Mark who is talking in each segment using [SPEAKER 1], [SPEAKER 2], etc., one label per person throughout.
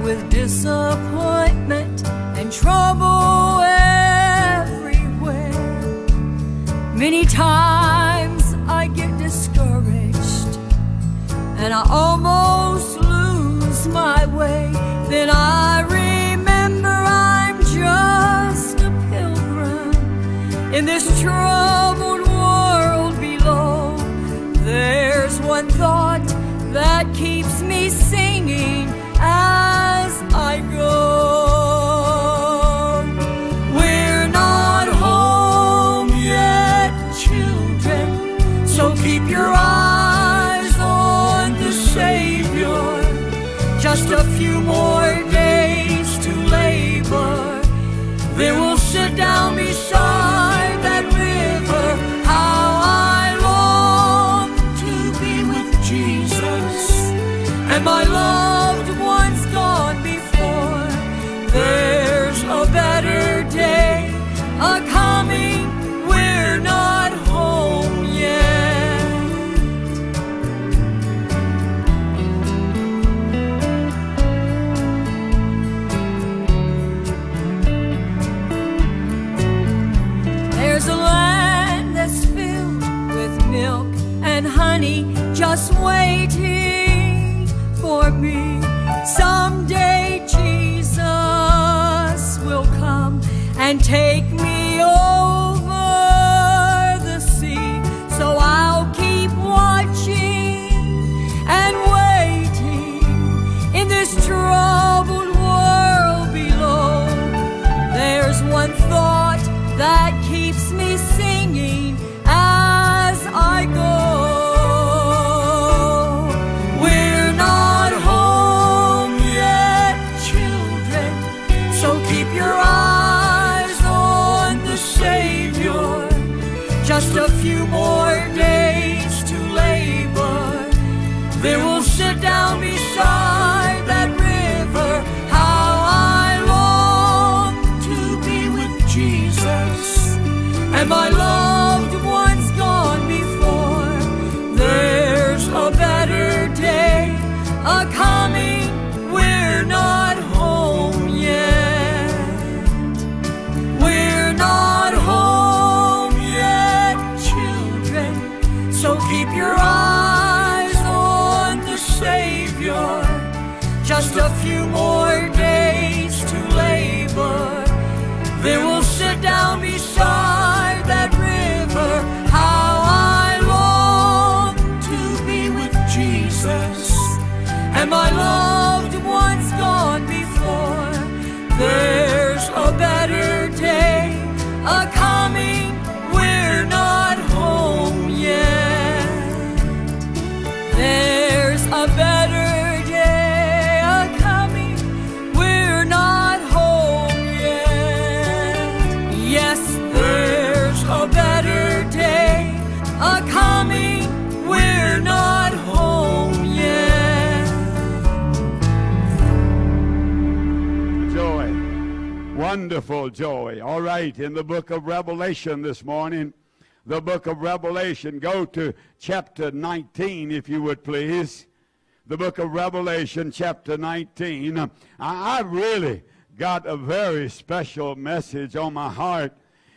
[SPEAKER 1] with disappointment and trouble everywhere. Many times I get discouraged and I almost lose my way. Then I remember I'm just a pilgrim in this troubled world below. There's one thought that keeps me singing as I go. We're not home yet, children, so keep your eyes on the Savior. Just a few more days to labor, then we'll sit down beside that river. How I long to be with Jesus and my loved ones gone before. There's a better day a-coming, we're not home yet. There's a land that's filled with milk and honey, just waiting for me. Someday Jesus will come and take me over the sea. So I'll keep watching and waiting in this troubled world below. There's one thought that keeps me singing as I go. We're not home yet, children, so keep your eyes on the Savior. Just a few more days to labor, then we'll sit down beside that river. How I long to be with Jesus and my loved ones gone before. There's a better day a-coming, we're not home yet. We're not home yet, children, so keep your eyes on the Savior. Just a few more days to labor, then we'll sit down beside that river. How I long to be with Jesus and my loved ones gone before. There's a better day a-coming, we're not home yet. There's a better day a-coming, we're not home yet. Yes, there's a better day a-coming, we're not home yet.
[SPEAKER 2] Joy, wonderful joy. All right, in the book of Revelation this morning, the book of Revelation, go to chapter 19 if you would please. The book of Revelation, chapter 19. I really got a very special message on my heart.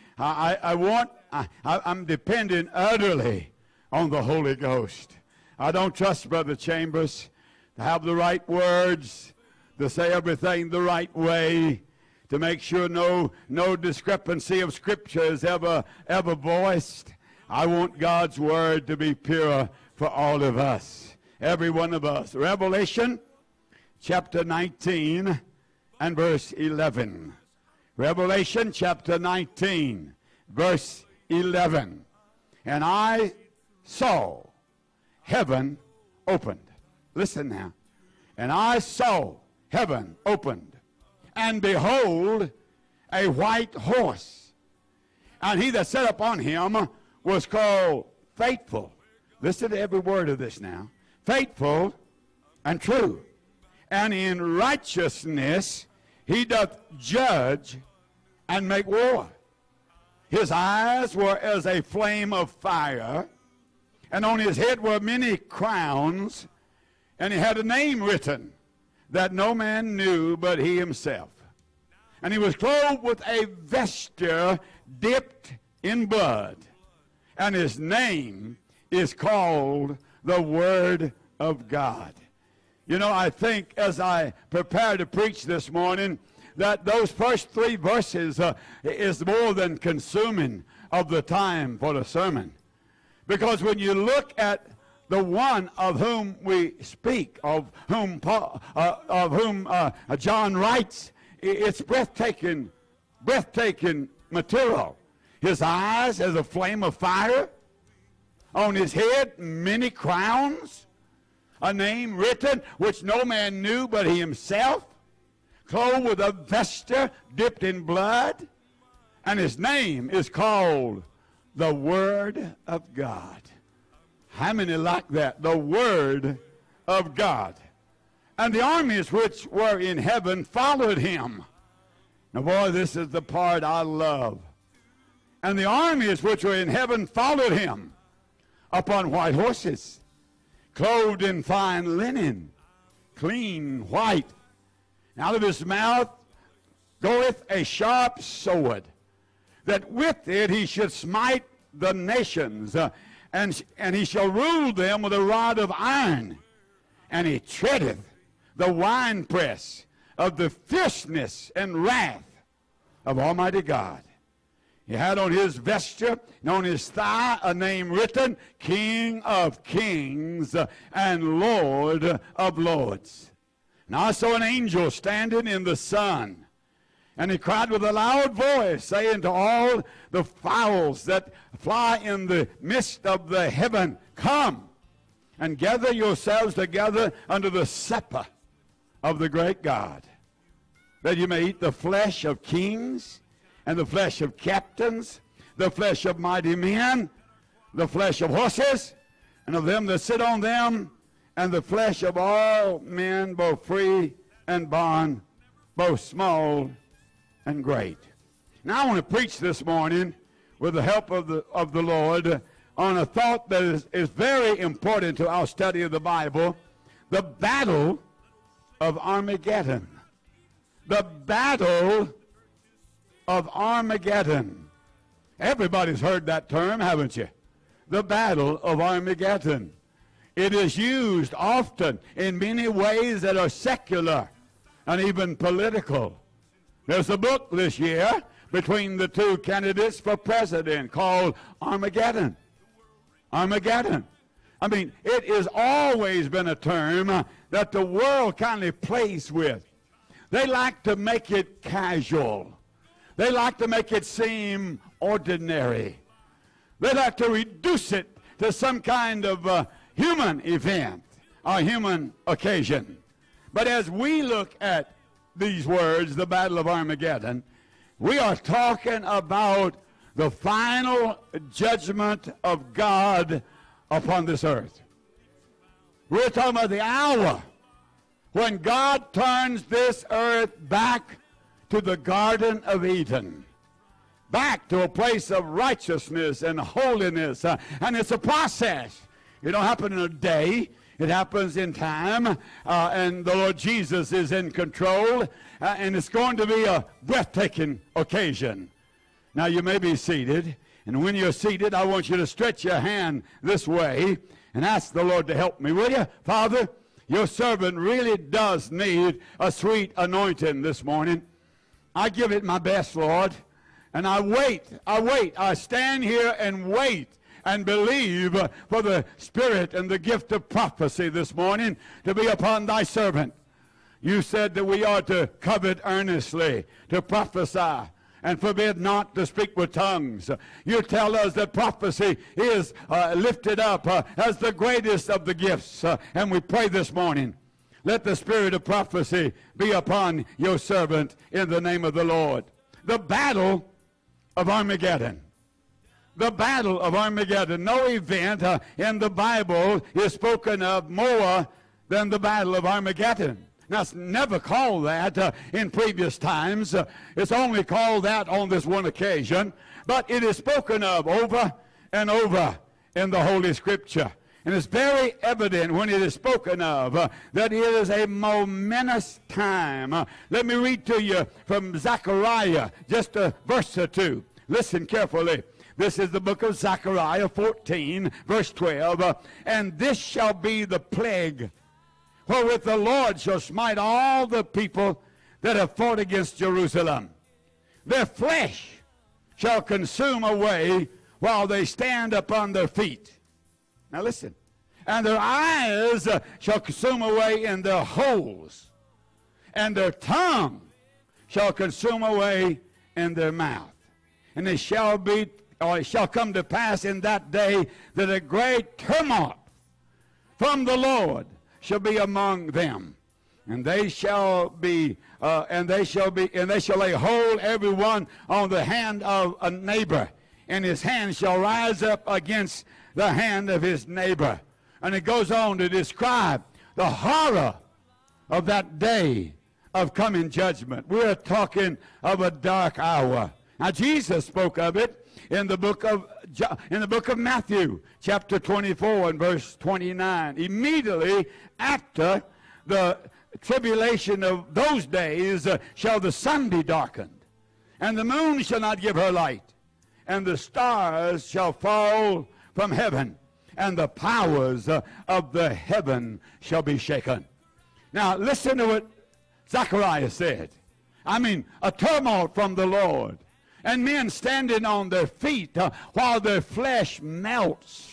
[SPEAKER 2] I'm dependent utterly on the Holy Ghost. I don't trust Brother Chambers to have the right words, to say everything the right way, to make sure no discrepancy of Scripture is ever voiced. I want God's Word to be pure for all of us, every one of us. Revelation chapter 19 and verse 11. Revelation chapter 19, verse 11. And I saw heaven opened. Listen now. And I saw heaven opened. And behold, a white horse. And he that sat upon him was called Faithful. Listen to every word of this now. Faithful and true. And in righteousness he doth judge and make war. His eyes were as a flame of fire, and on his head were many crowns, and he had a name written, that no man knew but he himself. And he was clothed with a vesture dipped in blood. And his name is called the Word of God. You know, I think as I prepare to preach this morning, that those first 3 verses is more than consuming of the time for the sermon. Because when you look at the one of whom we speak, of whom John writes, it's breathtaking material. His eyes as a flame of fire. On his head, many crowns. A name written which no man knew but he himself. Clothed with a vesture dipped in blood. And his name is called the Word of God. How many like that? The Word of God. And the armies which were in heaven followed him. Now, boy, this is the part I love. And the armies which were in heaven followed him upon white horses, clothed in fine linen, clean white. And out of his mouth goeth a sharp sword, that with it he should smite the nations, and he shall rule them with a rod of iron. And he treadeth the winepress of the fierceness and wrath of Almighty God. He had on his vesture and on his thigh a name written, King of Kings and Lord of Lords. And I saw an angel standing in the sun, and he cried with a loud voice, saying to all the fowls that fly in the midst of the heaven, Come and gather yourselves together unto the supper of the great God, that you may eat the flesh of kings, and the flesh of captains, the flesh of mighty men, the flesh of horses, and of them that sit on them, and the flesh of all men, both free and bond, both small and great. Now I want to preach this morning with the help of the Lord on a thought that is very important to our study of the Bible, the battle of Armageddon. The battle of Armageddon. Everybody's heard that term, haven't you? The battle of Armageddon. It is used often in many ways that are secular and even political. There's a book this year between the 2 candidates for president called Armageddon. Armageddon. I mean, it has always been a term that the world kind of plays with. They like to make it casual. They like to make it seem ordinary. They like to reduce it to some kind of human event or human occasion. But as we look at these words, the Battle of Armageddon, we are talking about the final judgment of God upon this earth. We're talking about the hour when God turns this earth back to the Garden of Eden, back to a place of righteousness and holiness. And it's a process. It don't happen in a day. It happens in time. And the Lord Jesus is in control. And it's going to be a breathtaking occasion. Now you may be seated. And when you're seated, I want you to stretch your hand this way and ask the Lord to help me. Will you? Father, your servant really does need a sweet anointing this morning. I give it my best, Lord, and I wait. I stand here and wait and believe for the spirit and the gift of prophecy this morning to be upon thy servant. You said that we are to covet earnestly, to prophesy, and forbid not to speak with tongues. You tell us that prophecy is lifted up as the greatest of the gifts, and we pray this morning, let the spirit of prophecy be upon your servant in the name of the Lord. The battle of Armageddon. The battle of Armageddon. No event in the Bible is spoken of more than the battle of Armageddon. Now, it's never called that in previous times. It's only called that on this one occasion. But it is spoken of over and over in the Holy Scripture. And it's very evident when it is spoken of that it is a momentous time. Let me read to you from Zechariah, just a verse or two. Listen carefully. This is the book of Zechariah 14, verse 12. And this shall be the plague wherewith the Lord shall smite all the people that have fought against Jerusalem. Their flesh shall consume away while they stand upon their feet. Now listen. And their eyes shall consume away in their holes, and their tongue shall consume away in their mouth. And it shall come to pass in that day that a great tumult from the Lord shall be among them. And they shall lay hold every one on the hand of a neighbor, and his hand shall rise up against the hand of his neighbor. And it goes on to describe the horror of that day of coming judgment. We're talking of a dark hour. Now Jesus spoke of it in the book of Matthew, chapter 24 and verse 29. Immediately after the tribulation of those days shall the sun be darkened, and the moon shall not give her light, and the stars shall fall from heaven, and the powers of the heaven shall be shaken. Now listen to what Zechariah said. I mean, a tumult from the Lord, and men standing on their feet while their flesh melts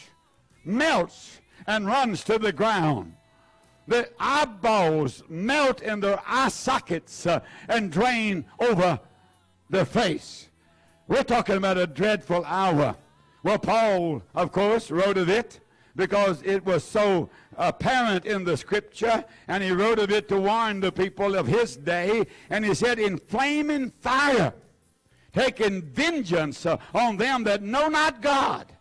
[SPEAKER 2] and runs to the ground. The eyeballs melt in their eye sockets and drain over their face. We're talking about a dreadful hour. Well, Paul, of course, wrote of it because it was so apparent in the Scripture, and he wrote of it to warn the people of his day. And he said, in flaming fire, taking vengeance on them that know not God,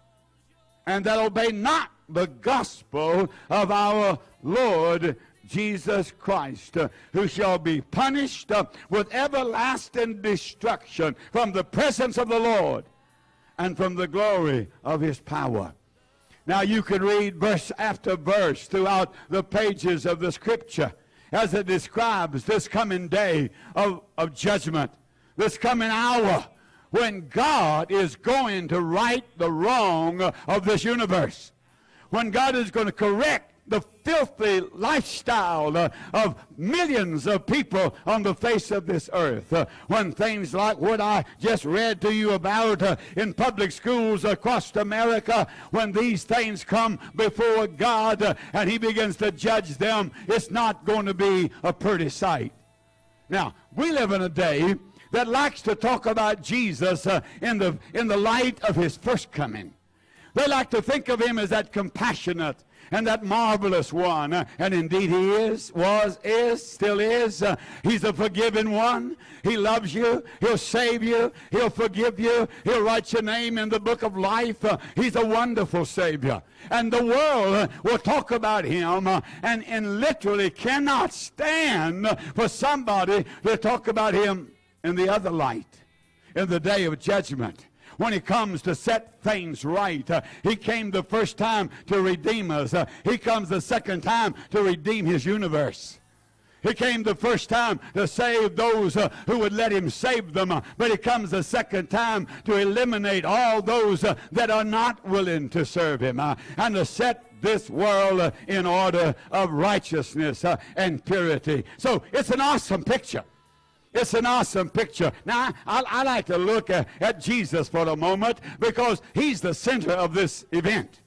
[SPEAKER 2] and that obey not the gospel of our Lord Jesus Christ, who shall be punished with everlasting destruction from the presence of the Lord and from the glory of his power. Now you can read verse after verse throughout the pages of the Scripture as it describes this coming day of judgment, this coming hour when God is going to right the wrong of this universe, when God is going to correct the filthy lifestyle of millions of people on the face of this earth. When things like what I just read to you about in public schools across America, when these things come before God and he begins to judge them, it's not going to be a pretty sight. Now, we live in a day that likes to talk about Jesus in the light of his first coming. They like to think of him as that compassionate and that marvelous one. And indeed he is, was, is, still is. He's a forgiving one. He loves you. He'll save you. He'll forgive you. He'll write your name in the book of life. He's a wonderful Savior. And the world will talk about him and literally cannot stand for somebody to talk about him in the other light, in the day of judgment. When he comes to set things right. He came the first time to redeem us. He comes the second time to redeem his universe. He came the first time to save those who would let him save them. But he comes the second time to eliminate all those that are not willing to serve him. And to set this world in order of righteousness and purity. So it's an awesome picture. It's an awesome picture. Now, I like to look at Jesus for a moment because he's the center of this event.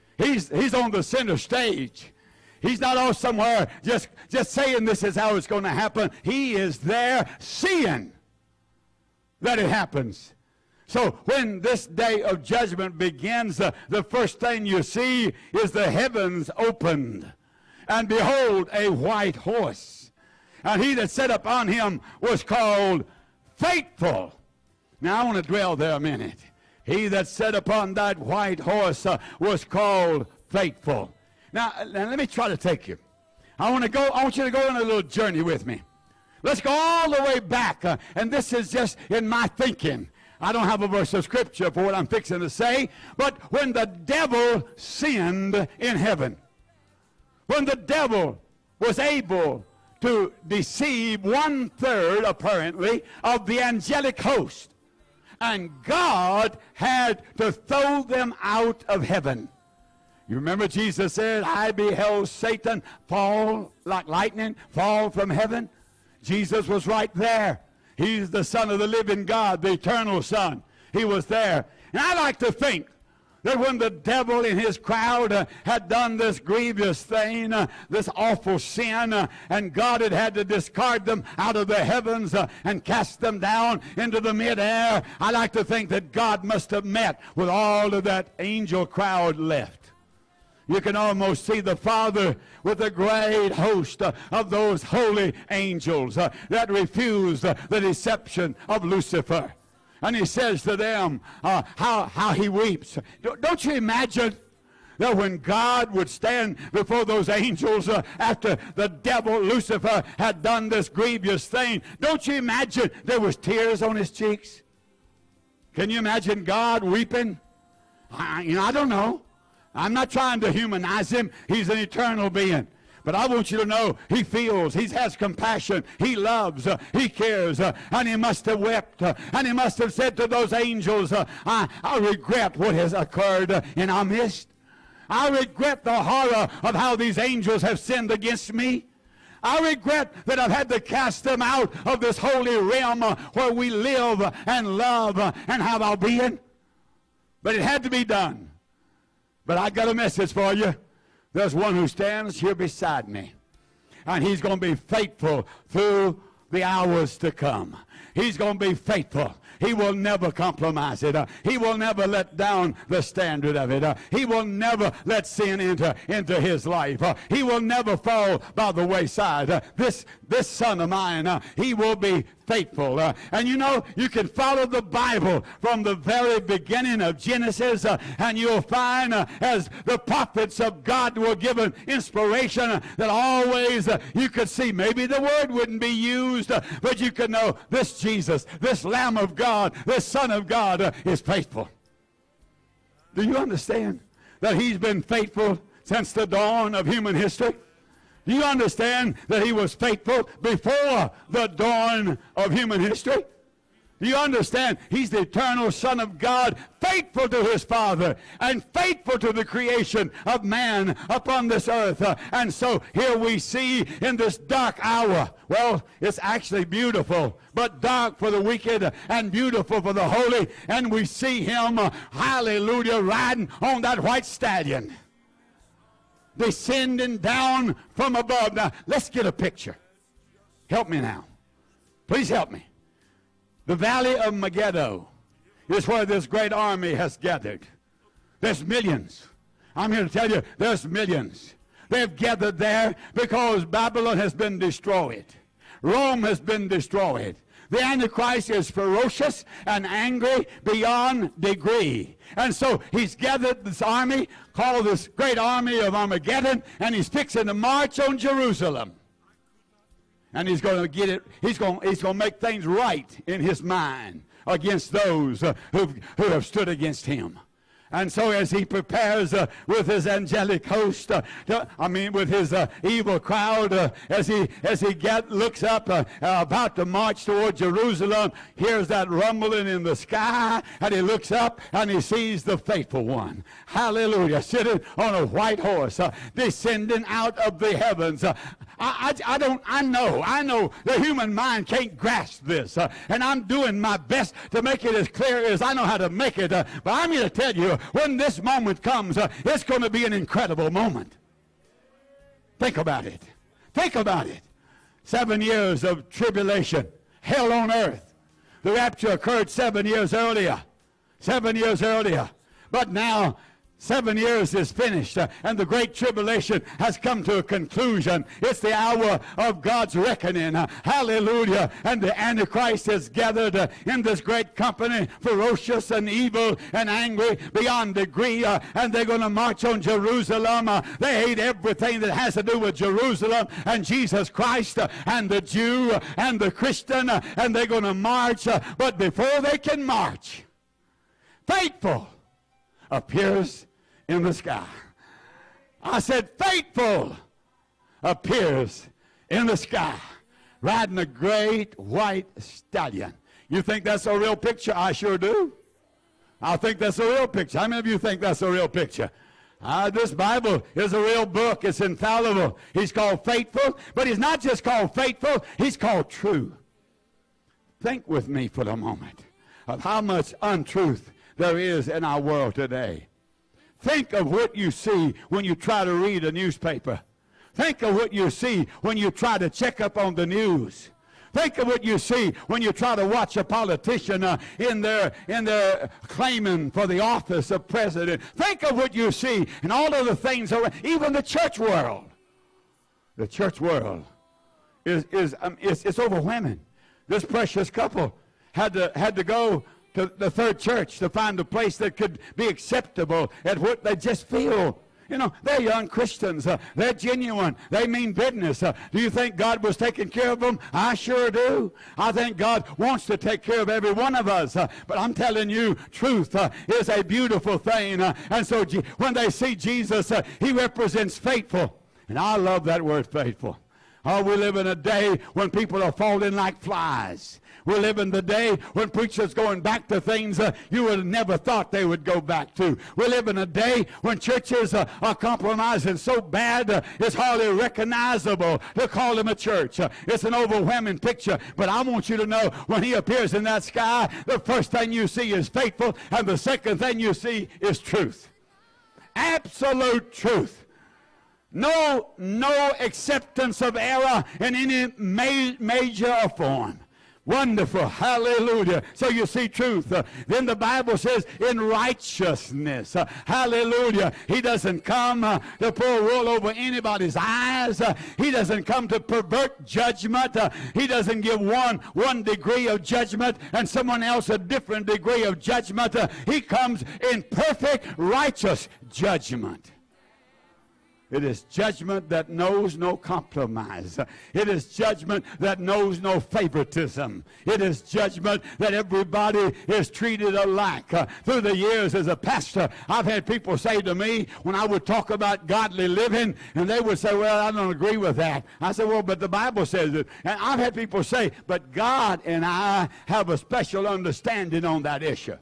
[SPEAKER 2] He's on the center stage. He's not off somewhere just saying this is how it's going to happen. He is there seeing that it happens. So when this day of judgment begins, the first thing you see is the heavens opened. And behold, a white horse. And he that sat upon him was called Faithful. Now I want to dwell there a minute. He that sat upon that white horse was called Faithful. Now let me try to take you. I want you to go on a little journey with me. Let's go all the way back. And this is just in my thinking. I don't have a verse of scripture for what I'm fixing to say, but when the devil sinned in heaven, when the devil was able to deceive 1/3, apparently, of the angelic host, and God had to throw them out of heaven. You remember Jesus said, I beheld Satan fall like lightning, fall from heaven. Jesus was right there. He's the Son of the living God, the eternal Son. He was there. And I like to think that when the devil in his crowd had done this grievous thing, this awful sin, and God had to discard them out of the heavens and cast them down into the midair, I like to think that God must have met with all of that angel crowd left. You can almost see the Father with a great host of those holy angels that refused the deception of Lucifer. And he says to them how he weeps. Don't you imagine that when God would stand before those angels after the devil, Lucifer, had done this grievous thing, don't you imagine there was tears on his cheeks? Can you imagine God weeping? I don't know. I'm not trying to humanize him. He's an eternal being. But I want you to know he feels, he has compassion, he loves, he cares, and he must have wept, and he must have said to those angels, I regret what has occurred in our midst. I regret the horror of how these angels have sinned against me. I regret that I've had to cast them out of this holy realm where we live and love and have our being. But it had to be done. But I got a message for you. There's one who stands here beside me, and he's going to be faithful through the hours to come. He's going to be faithful. He will never compromise it. He will never let down the standard of it. He will never let sin into his life. He will never fall by the wayside. This son of mine, he will be faithful. And you know, you can follow the Bible from the very beginning of Genesis, and you'll find as the prophets of God were given inspiration, that always you could see, maybe the word wouldn't be used, but you could know this Jesus, this Lamb of God, this Son of God is faithful. Do you understand that he's been faithful since the dawn of human history? Do you understand that he was faithful before the dawn of human history? Do you understand? He's the eternal Son of God, faithful to his Father and faithful to the creation of man upon this earth. And so here we see in this dark hour, well, it's actually beautiful, but dark for the wicked and beautiful for the holy. And we see him, hallelujah, riding on that white stallion, descending down from above. Now, let's get a picture. Help me now. Please help me. The valley of Megiddo is where this great army has gathered. There's millions. I'm here to tell you, there's millions. They've gathered there because Babylon has been destroyed. Rome has been destroyed. The Antichrist is ferocious and angry beyond degree. And so he's gathered this army, called this great army of Armageddon, and he's fixing to march on Jerusalem. And he's going to get it, he's going to make things right in his mind against those who have stood against him. And so as he prepares with his angelic host, with his evil crowd, as he looks up about to march toward Jerusalem, hears that rumbling in the sky, and he looks up and he sees the faithful one. Hallelujah. Sitting on a white horse, descending out of the heavens. I know the human mind can't grasp this, and I'm doing my best to make it as clear as I know how to make it, but I'm here to tell you, when this moment comes, it's going to be an incredible moment. Think about it. Think about it. 7 years of tribulation, hell on earth. The rapture occurred 7 years earlier. 7 years earlier. But now, 7 years is finished, and the great tribulation has come to a conclusion. It's the hour of God's reckoning. Hallelujah. And the Antichrist is gathered in this great company, ferocious and evil and angry beyond degree, and they're going to march on Jerusalem. They hate everything that has to do with Jerusalem and Jesus Christ and the Jew and the Christian, and they're going to march. But before they can march, faithful appears in the sky. I said, faithful appears in the sky, riding a great white stallion. You think that's a real picture? I sure do. I think that's a real picture. How many of you think that's a real picture? This Bible is a real book. It's infallible. He's called faithful, but he's not just called faithful, he's called true. Think with me for a moment of how much untruth there is in our world today. Think of what you see when you try to read a newspaper. Think of what you see when you try to check up on the news. Think of what you see when you try to watch a politician in their claiming for the office of president. Think of what you see and all of the things around, even the church world. The church world is overwhelming. This precious couple had to go to the third church to find a place that could be acceptable at what they just feel. You know, they're young Christians. They're genuine. They mean business. Do you think God was taking care of them? I sure do. I think God wants to take care of every one of us. But I'm telling you, truth is a beautiful thing. And so when they see Jesus, he represents faithful. And I love that word, faithful. Oh, we live in a day when people are falling like flies. We live in the day when preachers going back to things you would have never thought they would go back to. We live in a day when churches are compromising so bad it's hardly recognizable to call them a church. It's an overwhelming picture. But I want you to know when he appears in that sky, the first thing you see is faithful, and the second thing you see is truth. Absolute truth. No acceptance of error in any major form. Wonderful. Hallelujah. So you see truth. Then the Bible says in righteousness. Hallelujah. He doesn't come to pour wool over anybody's eyes. He doesn't come to pervert judgment. He doesn't give one degree of judgment and someone else a different degree of judgment. He comes in perfect righteous judgment. It is judgment that knows no compromise. It is judgment that knows no favoritism. It is judgment that everybody is treated alike. Through the years as a pastor, I've had people say to me when I would talk about godly living, and they would say, well, I don't agree with that. I said, well, but the Bible says it. And I've had people say, but God and I have a special understanding on that issue.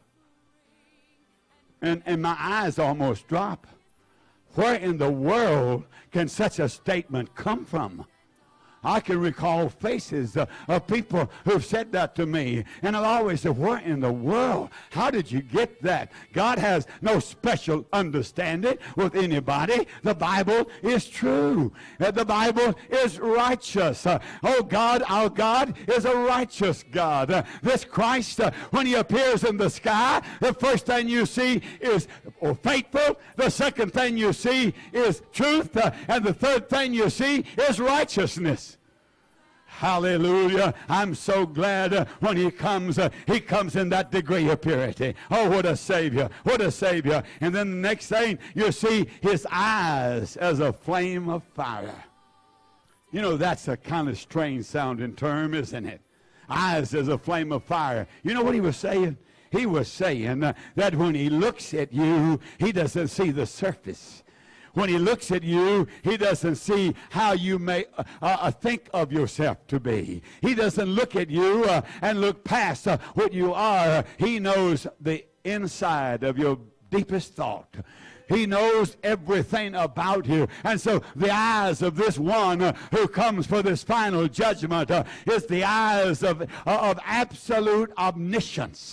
[SPEAKER 2] And my eyes almost drop. Where in the world can such a statement come from? I can recall faces of people who've said that to me. And I'll always say, where in the world? How did you get that? God has no special understanding with anybody. The Bible is true. The Bible is righteous. Oh God, our God is a righteous God. This Christ, when he appears in the sky, the first thing you see is faithful. The second thing you see is truth. And the third thing you see is righteousness. Hallelujah. I'm so glad when he comes in that degree of purity. Oh, what a Savior. What a Savior. And then the next thing, you see his eyes as a flame of fire. You know, that's a kind of strange sounding term, isn't it? Eyes as a flame of fire. You know what he was saying? He was saying that when he looks at you, he doesn't see the surface. When he looks at you, he doesn't see how you may think of yourself to be. He doesn't look at you and look past what you are. He knows the inside of your deepest thought. He knows everything about you. And so the eyes of this one who comes for this final judgment is the eyes of absolute omniscience.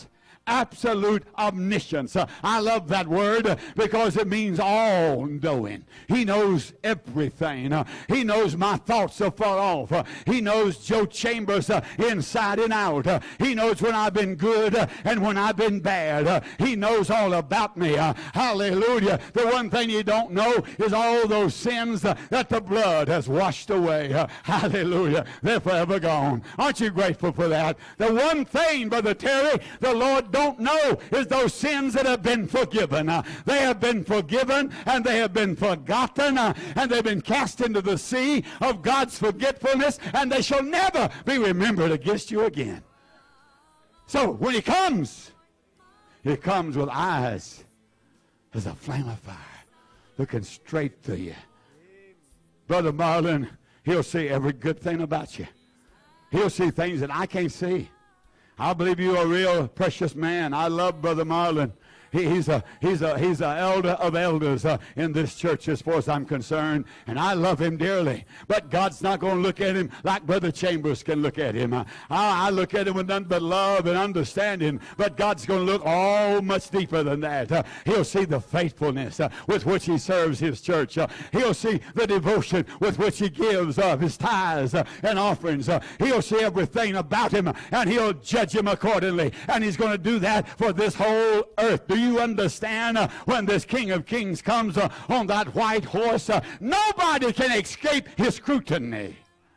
[SPEAKER 2] absolute omniscience. I love that word because it means all knowing. He knows everything. He knows my thoughts are far off. He knows Joe Chambers inside and out. He knows when I've been good and when I've been bad. He knows all about me. Hallelujah. The one thing you don't know is all those sins that the blood has washed away. Hallelujah. They're forever gone. Aren't you grateful for that? The one thing, Brother Terry, the Lord don't know is those sins that have been forgiven. They have been forgiven and they have been forgotten and they've been cast into the sea of God's forgetfulness, and they shall never be remembered against you again. So when he comes with eyes as a flame of fire, looking straight to you. Brother Marlon, he'll see every good thing about you. He'll see things that I can't see. I believe you're a real precious man. I love Brother Marlon. He's a elder of elders in this church as far as I'm concerned, and I love him dearly. But God's not going to look at him like Brother Chambers can look at him. I look at him with none but love and understanding, but God's going to look all much deeper than that. He'll see the faithfulness with which he serves his church. He'll see the devotion with which he gives his tithes and offerings. He'll see everything about him, and he'll judge him accordingly, and he's going to do that for this whole earth. Do you understand when this King of Kings comes on that white horse, nobody can escape his scrutiny.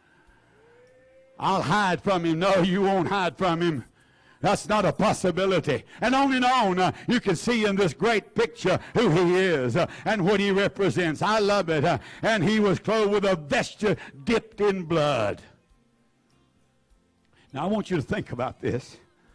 [SPEAKER 2] I'll hide from him. No, you won't hide from him. That's not a possibility. And on you can see in this great picture who he is and what he represents. I love it. And he was clothed with a vesture dipped in blood. Now I want you to think about this.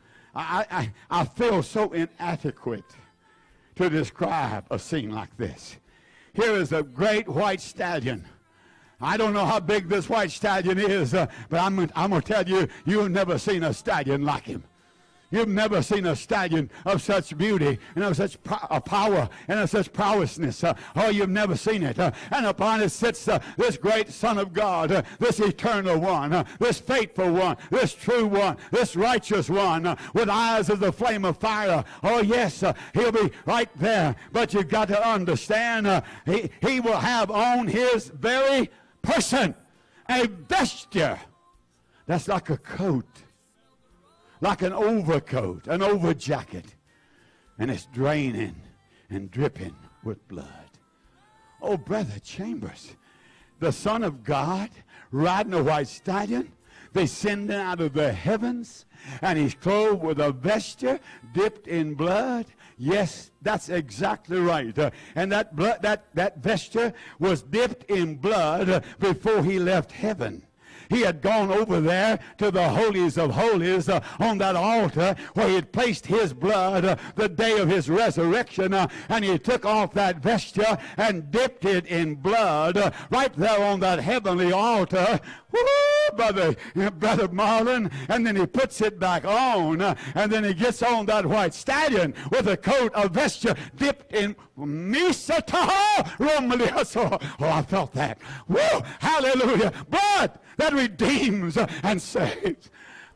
[SPEAKER 2] I feel so inadequate to describe a scene like this. Here is a great white stallion. I don't know how big this white stallion is, but I'm going to tell you, you've never seen a stallion like him. You've never seen a stallion of such beauty and of such power and of such prowessness. Oh, you've never seen it. And upon it sits this great Son of God, this eternal one, this faithful one, this true one, this righteous one, with eyes as the flame of fire. Oh, yes, he'll be right there. But you've got to understand, he will have on his very person a vesture that's like a coat, like an overcoat, an overjacket, and it's draining and dripping with blood. Oh, Brother Chambers, the Son of God riding a white stallion, descending out of the heavens, and he's clothed with a vesture dipped in blood. Yes, that's exactly right. And that blood, that vesture was dipped in blood before he left heaven. He had gone over there to the holies of holies on that altar where he had placed his blood the day of his resurrection, and he took off that vesture and dipped it in blood right there on that heavenly altar. Woo, brother Marlon, and then he puts it back on, and then he gets on that white stallion with a coat of vesture dipped in Misataho Romaliaso. Oh, I felt that. Woo, hallelujah. Blood that redeems and saves.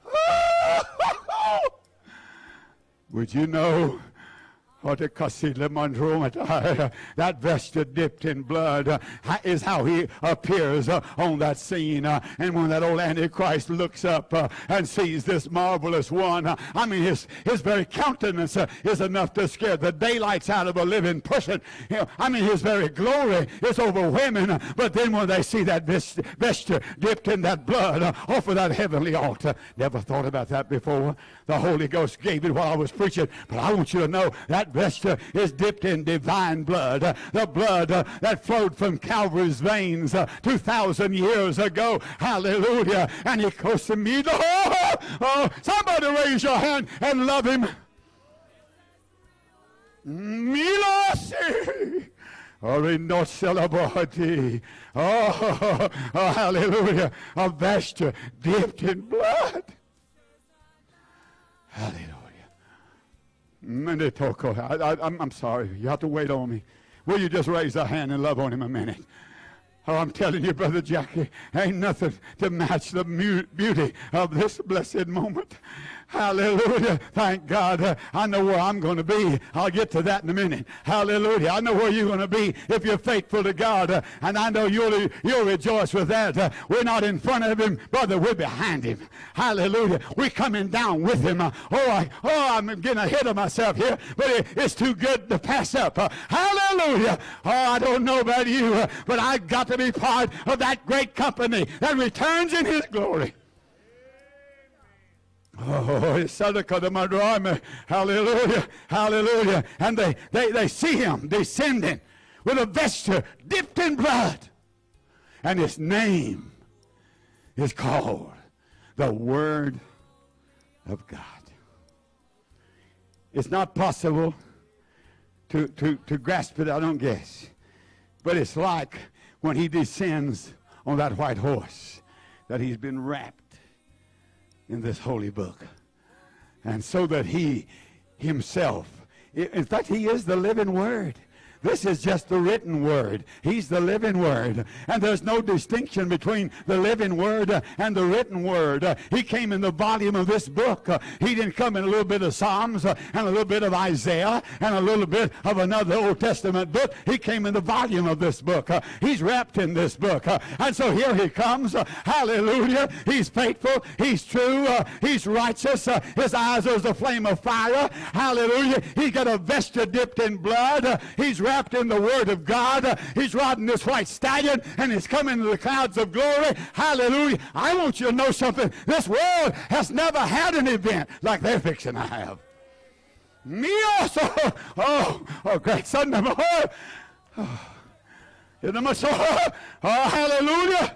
[SPEAKER 2] Would you know that vesture dipped in blood is how he appears on that scene. And when that old Antichrist looks up and sees this marvelous one, I mean, his very countenance is enough to scare the daylights out of a living person. You know, I mean, his very glory is overwhelming. But then when they see that vesture dipped in that blood off of that heavenly altar, never thought about that before. The Holy Ghost gave it while I was preaching. But I want you to know that vesture is dipped in divine blood, the blood that flowed from Calvary's veins 2,000 years ago. Hallelujah. And he goes to me. Oh, somebody raise your hand and love him. Milosi. Oh, hallelujah. A vesture dipped in blood. Hallelujah. I'm sorry. You have to wait on me. Will you just raise a hand and love on him a minute? Oh, I'm telling you, Brother Jackie, ain't nothing to match the beauty of this blessed moment. Hallelujah. Thank God. I know where I'm going to be. I'll get to that in a minute. Hallelujah. I know where you're going to be if you're faithful to God. And I know you'll rejoice with that. We're not in front of him, brother. We're behind him. Hallelujah. We're coming down with him. I'm getting ahead of myself here, but it's too good to pass up. Hallelujah. Oh, I don't know about you, but I've got to be part of that great company that returns in his glory. Oh, it's hallelujah, hallelujah. And they see him descending with a vesture dipped in blood. And his name is called the Word of God. It's not possible to grasp it, I don't guess. But it's like when he descends on that white horse that he's been wrapped in this holy book. And so that he himself, in fact, he is the living Word. This is just the written Word. He's the living Word. And there's no distinction between the living Word and the written Word. He came in the volume of this book. He didn't come in a little bit of Psalms and a little bit of Isaiah and a little bit of another Old Testament book. He came in the volume of this book. He's wrapped in this book. And so here he comes. Hallelujah. He's faithful. He's true. He's righteous. His eyes are as a flame of fire. Hallelujah. He's got a vesture dipped in blood. He's wrapped in the Word of God. He's riding this white stallion and he's coming to the clouds of glory. Hallelujah. I want you to know something. This world has never had an event like they're fixing to have. Me also. Oh, great son of hallelujah.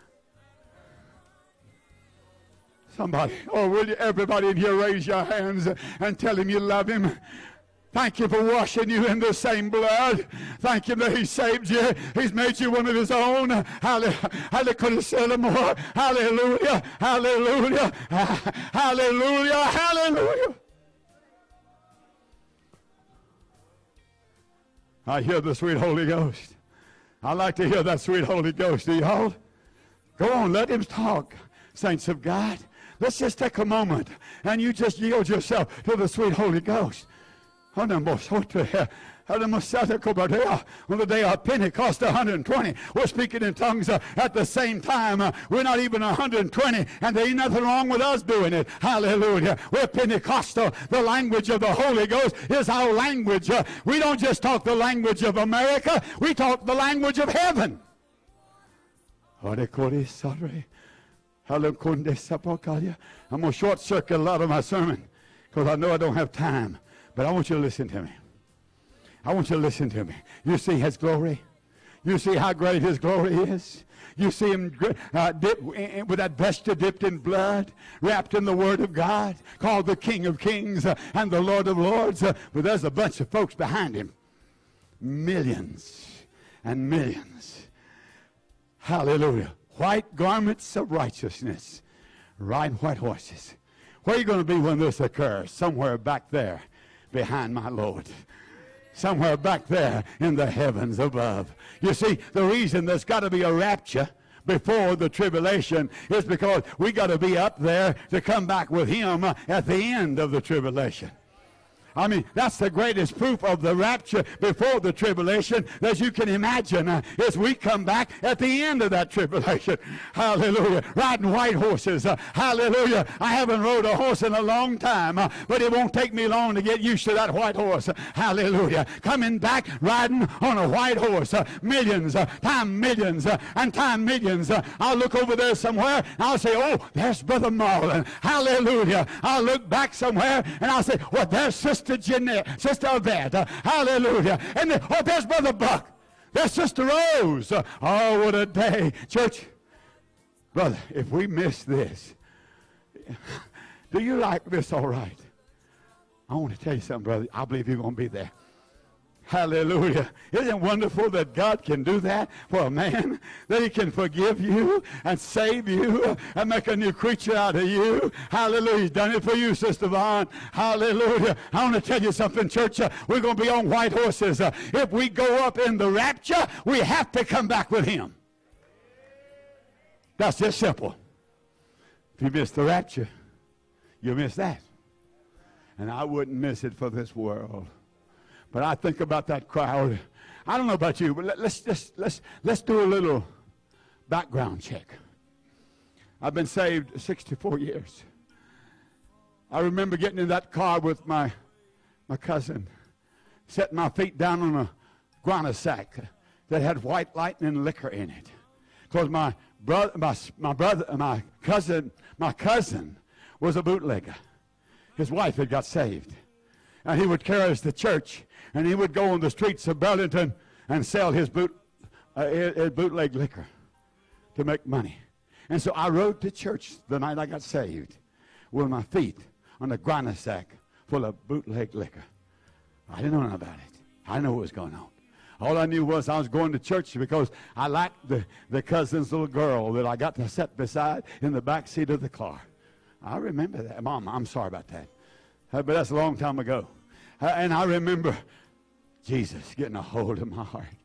[SPEAKER 2] Somebody, will you, everybody in here, raise your hands and tell him you love him. Thank you for washing you in the same blood. Thank him that he saved you. He's made you one of his own. Hallelujah. Could have said more. Hallelujah. Hallelujah. Hallelujah. Hallelujah. I hear the sweet Holy Ghost. I like to hear that sweet Holy Ghost. Do y'all? Go on, let him talk, saints of God. Let's just take a moment and you just yield yourself to the sweet Holy Ghost. On the day of Pentecost, 120, we're speaking in tongues at the same time. We're not even 120, and there ain't nothing wrong with us doing it. Hallelujah. We're Pentecostal. The language of the Holy Ghost is our language. We don't just talk the language of America. We talk the language of heaven. I'm going to short circuit a lot of my sermon because I know I don't have time. But I want you to listen to me. I want you to listen to me. You see his glory? You see how great his glory is? You see him with that vesture dipped in blood, wrapped in the Word of God, called the King of Kings and the Lord of Lords. But there's a bunch of folks behind him. Millions and millions. Hallelujah. White garments of righteousness, riding white horses. Where are you going to be when this occurs? Somewhere back there. Behind my Lord. Somewhere back there in the heavens above. You see, the reason there's got to be a rapture before the tribulation is because we got to be up there to come back with him at the end of the tribulation. I mean, that's the greatest proof of the rapture before the tribulation that you can imagine is we come back at the end of that tribulation. Hallelujah. Riding white horses. Hallelujah. I haven't rode a horse in a long time, but it won't take me long to get used to that white horse. Hallelujah. Coming back riding on a white horse. Millions, time millions, and time millions. I'll look over there somewhere and I'll say, oh, there's Brother Marlon. Hallelujah. I'll look back somewhere and I'll say, well, there's Sister Jeanette, Sister Yvette, hallelujah. And there's Brother Buck. There's Sister Rose. Oh, what a day. Church, brother, if we miss this, do you like this all right? I want to tell you something, brother. I believe you're going to be there. Hallelujah. Isn't it wonderful that God can do that for a man? That he can forgive you and save you and make a new creature out of you. Hallelujah. He's done it for you, Sister Vaughn. Hallelujah. I want to tell you something, church. We're going to be on white horses. If we go up in the rapture, we have to come back with him. That's just simple. If you miss the rapture, You miss that. And I wouldn't miss it for this world. But I think about that crowd. I don't know about you, but let's do a little background check. I've been saved 64 years. I remember getting in that car with my cousin, setting my feet down on a guana sack that had white lightning liquor in it. Because my cousin was a bootlegger. His wife had got saved. And he would carry us to church, and he would go on the streets of Burlington and sell his bootleg liquor to make money. And so I rode to church the night I got saved with my feet on a guana sack full of bootleg liquor. I didn't know nothing about it. I didn't know what was going on. All I knew was I was going to church because I liked the cousin's little girl that I got to sit beside in the back seat of the car. I remember that. Mom, I'm sorry about that. But that's a long time ago. And I remember Jesus getting a hold of my heart.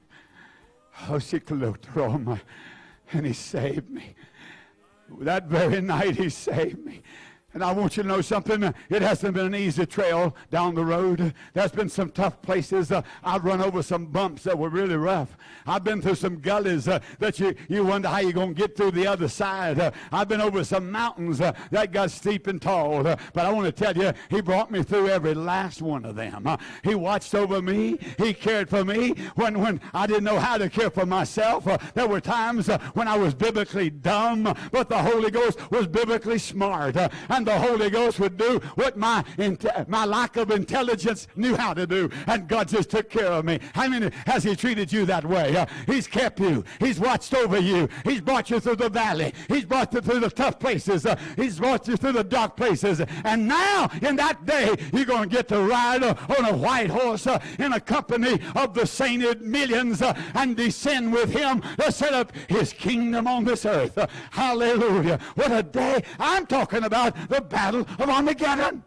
[SPEAKER 2] And he saved me. That very night he saved me. And I want you to know something. It hasn't been an easy trail down the road. There's been some tough places. I've run over some bumps that were really rough. I've been through some gullies that you wonder how you're going to get through the other side. I've been over some mountains that got steep and tall. But I want to tell you, he brought me through every last one of them. He watched over me. He cared for me when I didn't know how to care for myself. There were times when I was biblically dumb, but the Holy Ghost was biblically smart. And the Holy Ghost would do what my lack of intelligence knew how to do. And God just took care of me. How many has he treated you that way? He's kept you. He's watched over you. He's brought you through the valley. He's brought you through the tough places. He's brought you through the dark places. And now, in that day, you're going to get to ride on a white horse in a company of the sainted millions and descend with him to set up his kingdom on this earth. Hallelujah. What a day. I'm talking about the battle of Armageddon.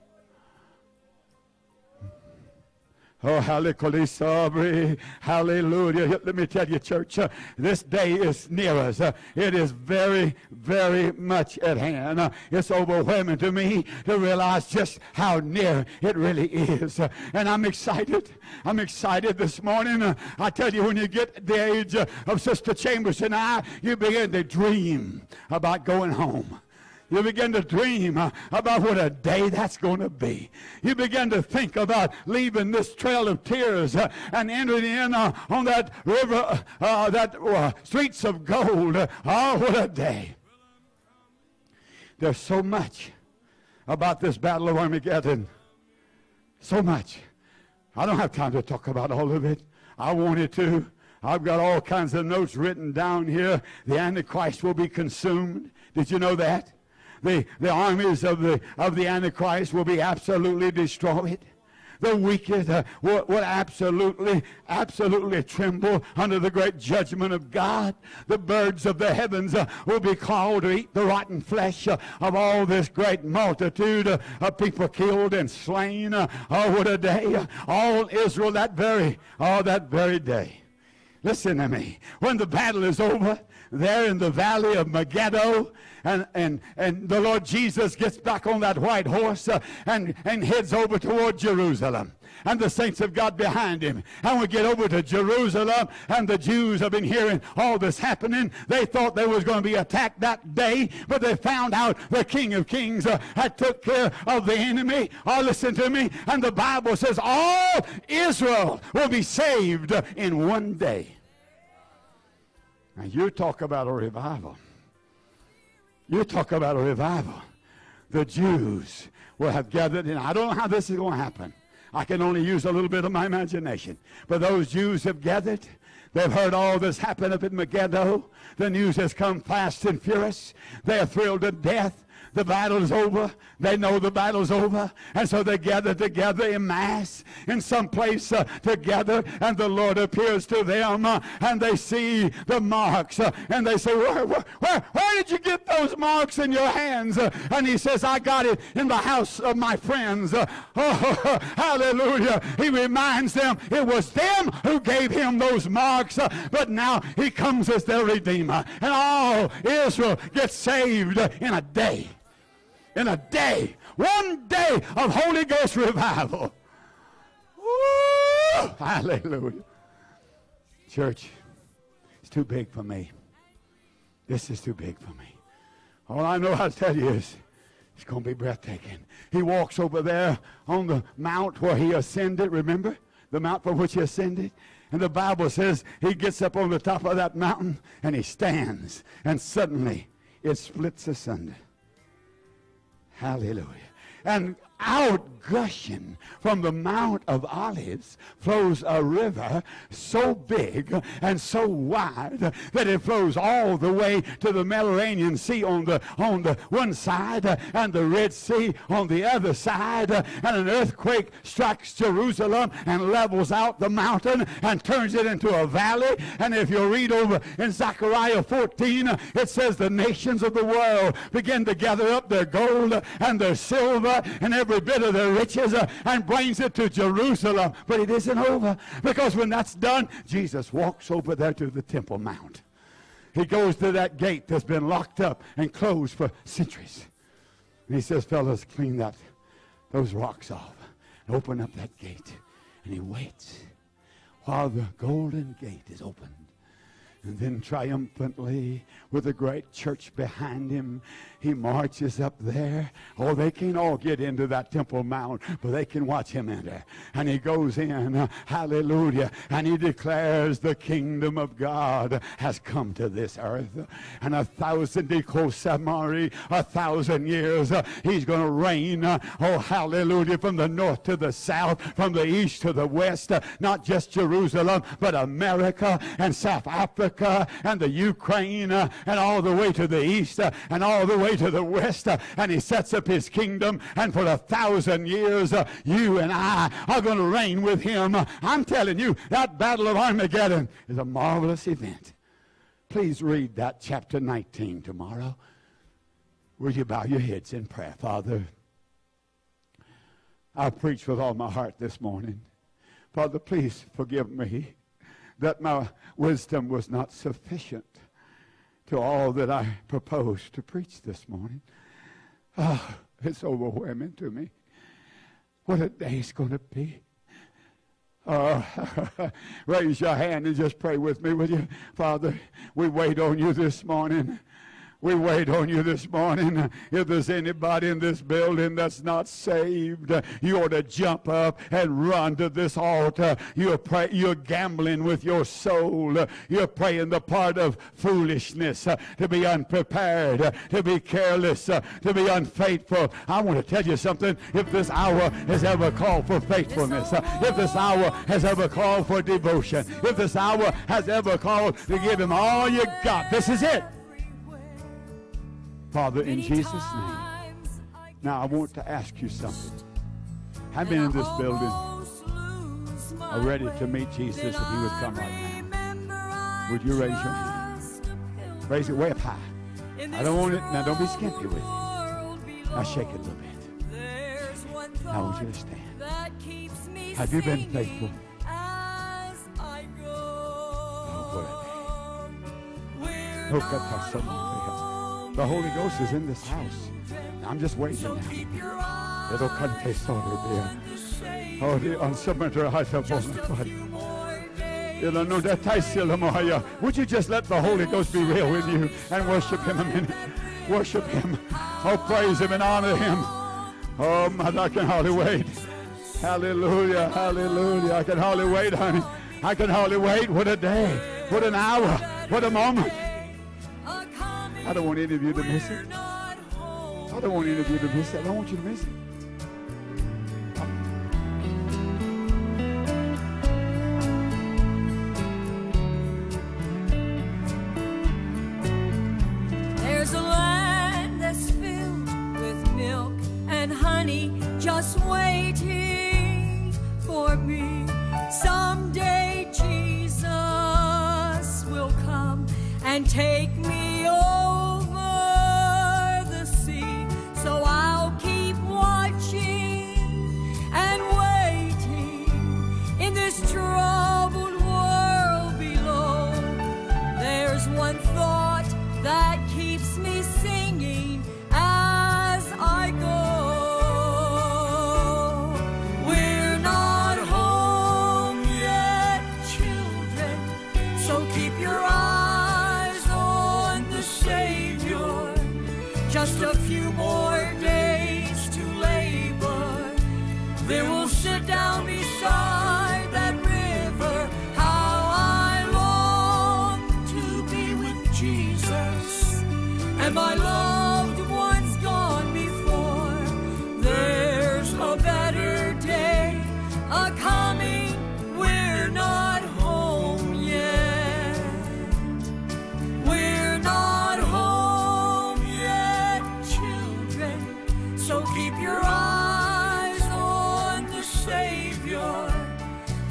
[SPEAKER 2] Oh, hallelujah. Let me tell you, church, this day is near us. It is very, very much at hand. It's overwhelming to me to realize just how near it really is. And I'm excited. I'm excited this morning. I tell you, when you get the age of Sister Chambers and I, you begin to dream about going home. You begin to dream about what a day that's going to be. You begin to think about leaving this trail of tears and entering in on that river, streets of gold. Oh, what a day. There's so much about this battle of Armageddon. So much. I don't have time to talk about all of it. I wanted to. I've got all kinds of notes written down here. The Antichrist will be consumed. Did you know that? The armies of the Antichrist will be absolutely destroyed. The wicked will absolutely tremble under the great judgment of God. The birds of the heavens will be called to eat the rotten flesh of all this great multitude of people killed and slain. Oh, what a day. All Israel that very day. Listen to me. When the battle is over, there in the valley of Megiddo, and the Lord Jesus gets back on that white horse and heads over toward Jerusalem. And the saints of God behind him. And we get over to Jerusalem, and the Jews have been hearing all this happening. They thought they was going to be attacked that day, but they found out the King of Kings had took care of the enemy. Oh, listen to me. And the Bible says all Israel will be saved in one day. Now, you talk about a revival. You talk about a revival. The Jews will have gathered, and I don't know how this is going to happen. I can only use a little bit of my imagination. But those Jews have gathered. They've heard all this happen up in Megiddo. The news has come fast and furious. They're thrilled to death. The battle is over. They know the battle's over. And so they gather together in mass in some place together. And the Lord appears to them. And they see the marks. And they say, where did you get those marks in your hands? And he says, I got it in the house of my friends. Oh, hallelujah. He reminds them it was them who gave him those marks. But now he comes as their Redeemer. And all Israel gets saved in a day. in a day. One day of Holy Ghost revival. Woo! Hallelujah. Church, it's too big for me. This is too big for me. All I know how to tell you is it's going to be breathtaking. He walks over there on the mount where he ascended, remember? The mount for which he ascended. And the Bible says he gets up on the top of that mountain and he stands. And suddenly it splits asunder. Hallelujah. And out gushing from the Mount of Olives flows a river so big and so wide that it flows all the way to the Mediterranean Sea on the one side and the Red Sea on the other side, and an earthquake strikes Jerusalem and levels out the mountain and turns it into a valley. And if you read over in Zechariah 14, it says the nations of the world begin to gather up their gold and their silver and every bit of their riches and brings it to Jerusalem. But it isn't over, because when that's done, Jesus walks over there to the Temple Mount. He goes to that gate that's been locked up and closed for centuries. And he says, fellas, clean those rocks off and open up that gate. And he waits while the golden gate is opened. And then triumphantly, with a great church behind him, he marches up there. Oh, they can't all get into that Temple Mount, but they can watch him enter. And he goes in, hallelujah, and he declares the kingdom of God has come to this earth. And 1,000 Samari, 1,000 years, he's going to reign, oh, hallelujah, from the north to the south, from the east to the west, not just Jerusalem, but America and South Africa, and the Ukraine, and all the way to the east, and all the way to the west, and he sets up his kingdom, and for 1,000 years you and I are going to reign with him. I'm telling you, that Battle of Armageddon is a marvelous event. Please read that chapter 19 tomorrow. Will you bow your heads in prayer? Father, I preach with all my heart this morning. Father, please forgive me that my wisdom was not sufficient to all that I proposed to preach this morning. Oh, it's overwhelming to me. What a day it's going to be. Raise your hand and just pray with me, will you? Father, we wait on you this morning. We wait on you this morning. If there's anybody in this building that's not saved, you ought to jump up and run to this altar. You're gambling with your soul. You're playing the part of foolishness, to be unprepared, to be careless, to be unfaithful. I want to tell you something. If this hour has ever called for faithfulness, if this hour has ever called for devotion, if this hour has ever called to give him all you got, this is it. Father, in Jesus' name. Now, I want to ask you something. How many in this building are ready to meet Jesus if he would come right now? Would you raise your hand? Raise it way up high. I don't want it. Now, don't be skimpy with it. Now, shake it a little bit. Now, I want you to stand. Have you been faithful? Oh, boy. Look at that something. The Holy Ghost is in this house. I'm just waiting now. It'll contain Oh, the unsubmitted heart of Would you just let the Holy Ghost be real with you and worship him a minute? Worship him. Oh, praise him and honor him. Oh, mother, I can hardly wait. Hallelujah, hallelujah. I can hardly wait, honey. I can hardly wait. What a day. What an hour. What a moment. I don't want any of you to miss it. I don't want any of you to miss it. I don't want you to miss it.
[SPEAKER 1] There's a land that's filled with milk and honey, just waiting for me. Someday Jesus will come and take me over. So I'll keep watching and waiting in this troubled world below. There's one thought that keeps me singing as I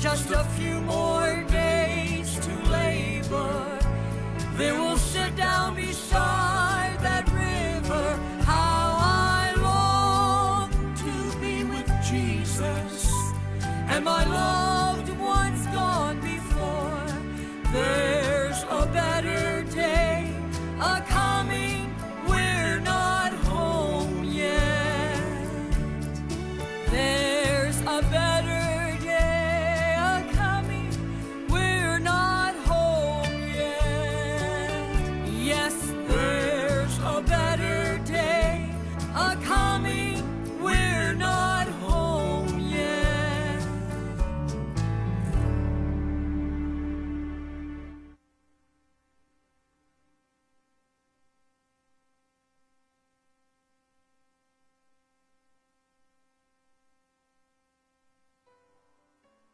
[SPEAKER 1] just a few more